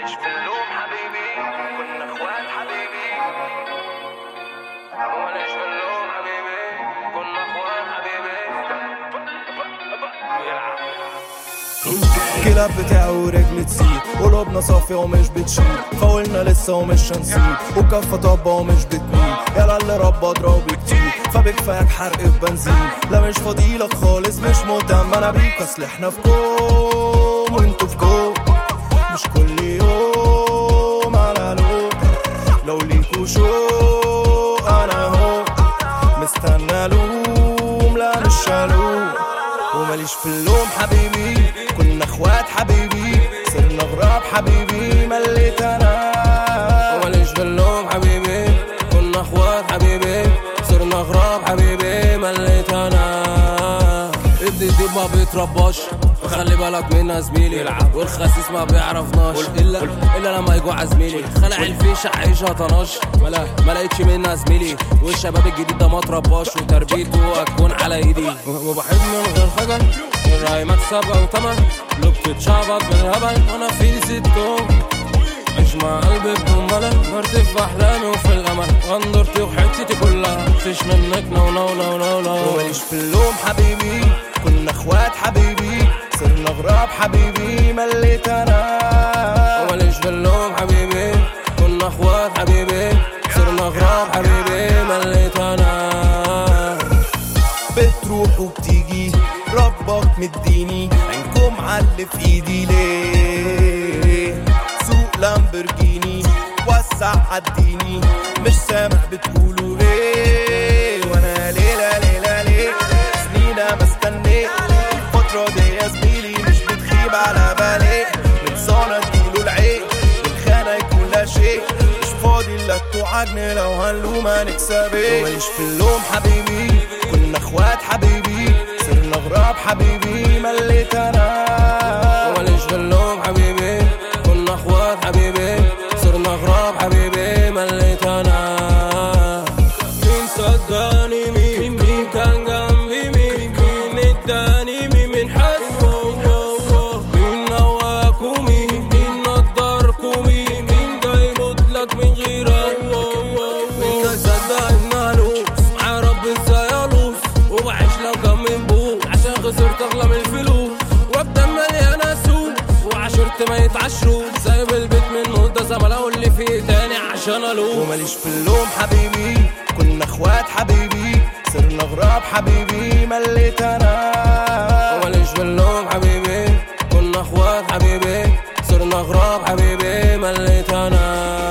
وماليش في اللوم حبيبي، كنا اخوات حبيبي. وماليش في اللوم حبيبي، كنا اخوات حبيبي. كلاب بتاعي ورجل تسيب، قلوبنا صافية ومش بتشيل، فاولنا لسه ومش هنسيب، وكفة طبة ومش بتميل، يلا اللي ربى اضرب كتير، فبكفاك حرق بنزين. لا مش فاضيلك خالص، مش مهتم انا بيك، اصل احنا في كوم وانتو في كوم، مش كل يوم على لوم. لو ليكوا شوق انا هو مستنى لوم، لا مش شالوم. وماليش في اللوم حبيبي، كنا اخوات حبيبي، صرنا غراب حبيبي، مليت انا. وماليش في اللوم حبيبي، كنا اخوات حبيبي، صرنا غراب حبيبي، مليت انا. ابني دي ما بيترباش، خلي بالك منا زميلي، والخسيس ما بيعرفناش الا لما يجوع زميلي. خلع الفيشه عيشها طناش، ما لقيتش منها زميلي، والشباب الجديد ده ما ترباش، وتربيته هتكون على ايدي. وبحب من غير خجل، الرأي مكسب او تمن، لو بتتشعبط بالهبل انا في ستون. عيش مع قلبي بدون ملل، مرتي في احلامي وفي الامل، غندرتي وحتتي كلها مفيش منك نو نو نو نو نو. وماليش في اللوم حبيبي، كنا اخوات حبيبي، صرنا غراب حبيبي، مليت انا. وماليش في اللوم حبيبي، كنا اخوات حبيبي، صرنا غراب حبيبي، مليت انا. بتروح وبتيجي، ربك مديني، عينكم عاللي في ايدي ليه؟ سوق لامبرجيني وسع عديني، مش سامع بتقولوا ايه؟ وانا ليلة ليلة ليه سنين ما استنيت الفترة دي يا زميلي، مش بتخيب على بالي، من صانة تجيله العيب، الخانة يكون لا شيء، مش فاضي لك توعدني، لو هنلوم هنكسب ايه؟ وماليش في اللوم حبيبي، كنا اخوات حبيبي، صرنا غراب حبيبي، مليت انا. وماليش في اللوم حبيبي، كنا اخوات حبيبي، صرنا غراب حبيبي، مليت انا. مين صدقني، مين كان جنبي، مين اداني، مين حس، مين نواكو، مين نضركو، مين جاي لك من غيرك، مين كان صدقني مالوس مع رب الزيالوس، وبعيش لو كان من بوس عشان خسرت اغلى من الفلوس، وابدا مليانة سوق وعشرت ما يتعشروا، سايب البيت من مدة زمن اقول اللي فيه تاني عشان الوم. وماليش في اللوم حبيبي، كنا اخوات حبيبي، صرنا غراب حبيبي، مليت انا. وماليش في اللوم حبيبي، كنا اخوات حبيبي، صرنا غراب حبيبي، مليت انا.